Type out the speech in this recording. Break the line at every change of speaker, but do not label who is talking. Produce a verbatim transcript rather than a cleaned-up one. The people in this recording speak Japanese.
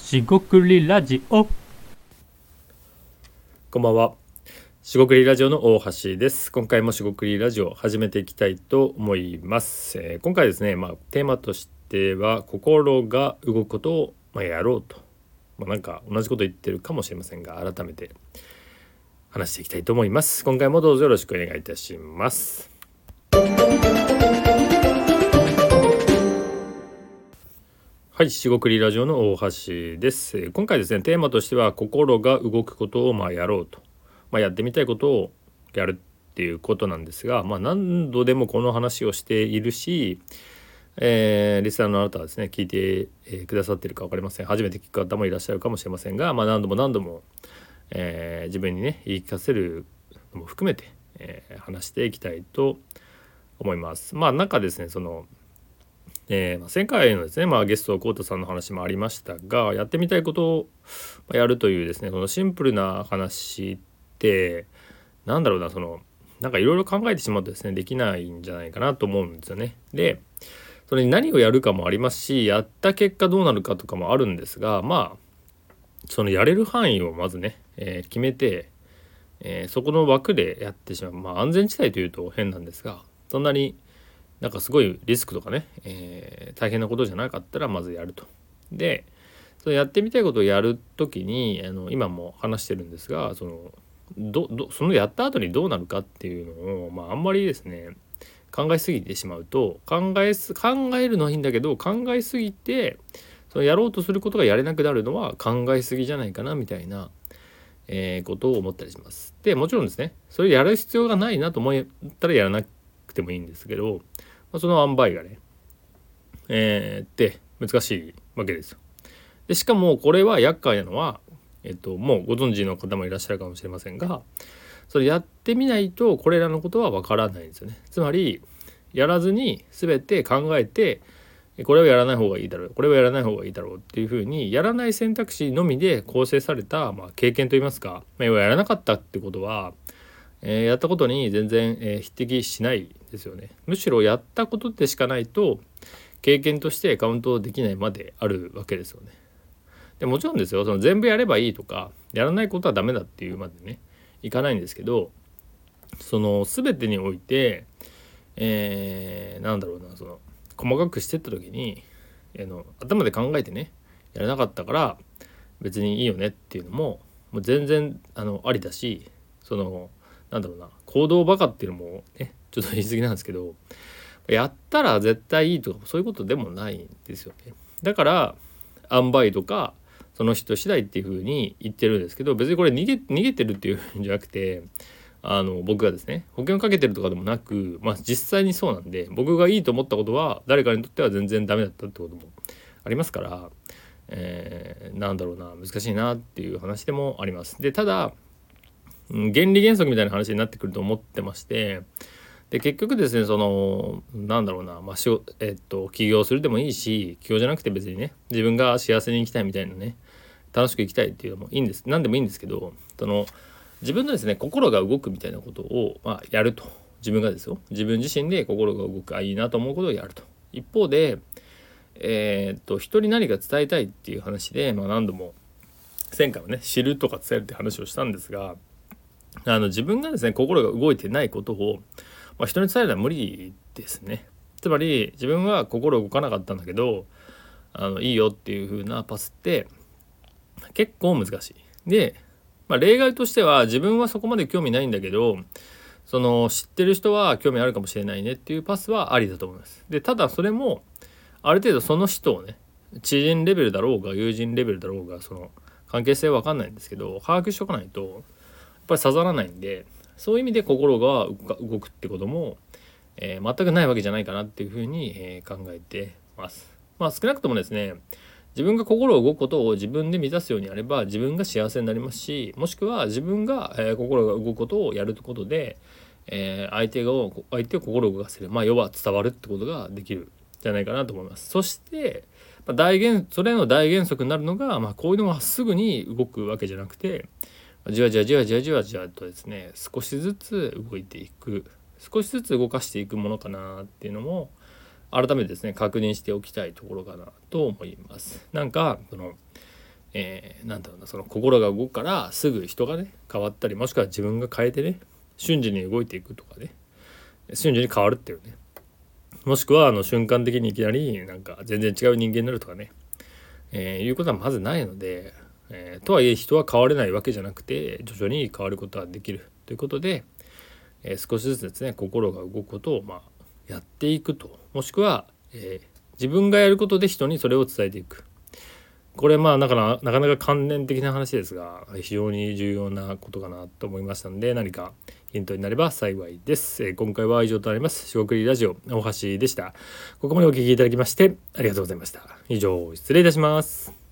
しごくりラジオ。
こんばんは。しごくりラジオの大橋です。今回もしごくりラジオを始めていきたいと思います。えー、今回ですね、まあ、テーマとしては心が動くことを、まあ、やろうと、まあ、なんか同じこと言ってるかもしれませんが、改めて話していきたいと思います。今回もどうぞよろしくお願いいたします。はい、しごくりラジオの大橋です。今回ですね、テーマとしては心が動くことをまあやろうと、まあ、やってみたいことをやるっていうことなんですが、まあ、何度でもこの話をしているし、えー、リスナーのあなたはですね聞いて、えー、くださっているか分かりません。初めて聞く方もいらっしゃるかもしれませんが、まあ、何度も何度も、えー、自分にね言い聞かせるのも含めて、えー、話していきたいと思います。まあなんかですねそのえーまあ、前回のですね、まあ、ゲストコウタさんの話もありましたが、やってみたいことをやるというですねそのシンプルな話ってなんだろうなそのなんかいろいろ考えてしまうとですねできないんじゃないかなと思うんですよね。でそれに何をやるかもありますし、やった結果どうなるかとかもあるんですが、まあそのやれる範囲をまずね、えー決めて、えーそこの枠でやってしまう、まあ安全地帯というと変なんですが、そんなになんかすごいリスクとかね、えー大変なことじゃなかったらまずやると。でそのやってみたいことをやるときにあの今も話してるんですが、そのどどそのやった後にどうなるかっていうのを、まあ、あんまりですね考えすぎてしまうと、考えす考えるのはいいんだけど、考えすぎてそのやろうとすることがやれなくなるのは考えすぎじゃないかなみたいな、えーことを思ったりします。でもちろんですねそれやる必要がないなと思ったらやらなくてもいいんですけど、まあ、その塩梅がね、えー、って難しいわけですよ。でしかもこれは厄介なのは、えっと、もうご存知の方もいらっしゃるかもしれませんが、それやってみないとこれらのことはわからないんですよね。つまりやらずに全て考えてこれはやらない方がいいだろう、これはやらない方がいいだろうっていうふうにやらない選択肢のみで構成された、まあ、経験といいますか、まあ、要はやらなかったってことは、えーやったことに全然、えー匹敵しないですよね。むしろやったことでしかないと経験としてカウントできないまであるわけですよね。でもちろんですよ、その全部やればいいとかやらないことはダメだっていうまでねいかないんですけど、その全てにおいて、えー、なんだろうなその細かくしてった時にあの頭で考えてねやらなかったから別にいいよねっていうのももう全然あのありだし、そのなんだろうな行動バカっていうのもねちょっと言い過ぎなんですけど、やったら絶対いいとかそういうことでもないんですよね。だから塩梅とかその人次第っていう風に言ってるんですけど、別にこれ逃げ逃げてるっていうんじゃなくて、あの僕がですね保険をかけてるとかでもなく、まあ実際にそうなんで、僕がいいと思ったことは誰かにとっては全然ダメだったってこともありますから、えー、なんだろうな難しいなっていう話でもあります。でただうん原理原則みたいな話になってくると思ってまして、で結局ですねそのなんだろうな、まあしょえっと起業するでもいいし、起業じゃなくて別にね自分が幸せに生きたいみたいなね、楽しく生きたいっていうのもいいんです、何でもいいんですけど、その自分のですね心が動くみたいなことを、まあ、やると。自分がですよ自分自身で心が動く、あいいなと思うことをやると。一方でえーっと人に何か伝えたいっていう話で、まあ、何度も前回はね知るとか伝えるって話をしたんですが、あの自分がですね心が動いてないことを、まあ、人に伝えるのは無理ですね。つまり自分は心動かなかったんだけどあのいいよっていう風なパスって結構難しい。で、まあ、例外としては自分はそこまで興味ないんだけどその知ってる人は興味あるかもしれないねっていうパスはありだと思います。でただそれもある程度その人をね知人レベルだろうが友人レベルだろうがその関係性は分かんないんですけど把握しておかないとやっぱり刺さらないんで、そういう意味で心が動くってことも、えー全くないわけじゃないかなっていうふうに、えー考えてます。まあ少なくともですね自分が心を動くことを自分で満たすようにやれば自分が幸せになりますし、もしくは自分が、えー心が動くことをやることで、えー相手が相手を心を動かせる、まあ要は伝わるってことができるじゃないかなと思います。そしてまあ大原それの大原則になるのが、まあ、こういうのがすぐに動くわけじゃなくてじわじわじわじわじわじわとですね少しずつ動いていく、少しずつ動かしていくものかなっていうのも改めてですね確認しておきたいところかなと思います。なんかそのえー、なんだろうなその心が動くからすぐ人がね変わったり、もしくは自分が変えてね瞬時に動いていくとかね、瞬時に変わるっていうね、もしくはあの瞬間的にいきなりなんか全然違う人間になるとかね、えー、いうことはまずないので、えー、とはいえ人は変われないわけじゃなくて徐々に変わることはできるということで、えー、少しずつですね心が動くことをまあやっていくと、もしくは、えー、自分がやることで人にそれを伝えていく。これまあなかなかなかなか関連的な話ですが非常に重要なことかなと思いましたので、何かヒントになれば幸いです。えー、今回は以上となります。しごくりラジオ大橋でした。ここまでお聞きいただきましてありがとうございました。以上失礼いたします。